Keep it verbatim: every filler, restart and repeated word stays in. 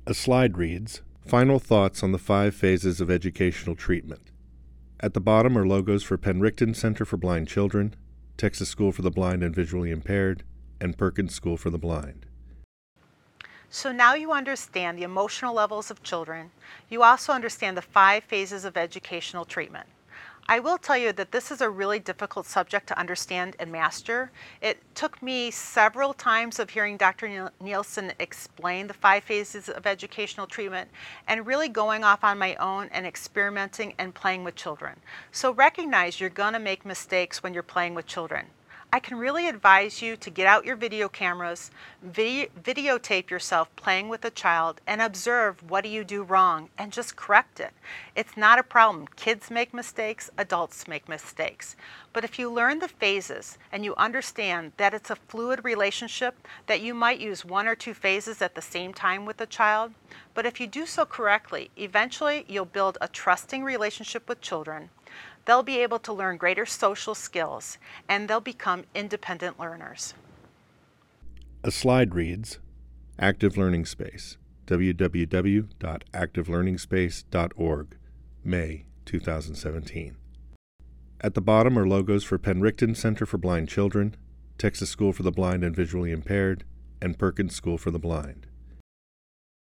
A slide reads, "Final thoughts on the five phases of educational treatment." At the bottom are logos for Penricton Center for Blind Children, Texas School for the Blind and Visually Impaired, and Perkins School for the Blind. So now you understand the emotional levels of children. You also understand the five phases of educational treatment. I will tell you that this is a really difficult subject to understand and master. It took me several times of hearing Doctor Nielsen explain the five phases of educational treatment and really going off on my own and experimenting and playing with children. So recognize you're going to make mistakes when you're playing with children. I can really advise you to get out your video cameras, video, videotape yourself playing with a child, and observe what do you do wrong and just correct it. It's not a problem. Kids make mistakes, adults make mistakes. But if you learn the phases and you understand that it's a fluid relationship, that you might use one or two phases at the same time with a child, but if you do so correctly, eventually you'll build a trusting relationship with children. They'll be able to learn greater social skills, and they'll become independent learners. A slide reads, Active Learning Space, w w w dot active learning space dot org, May two thousand seventeen. At the bottom are logos for Penricton Center for Blind Children, Texas School for the Blind and Visually Impaired, and Perkins School for the Blind.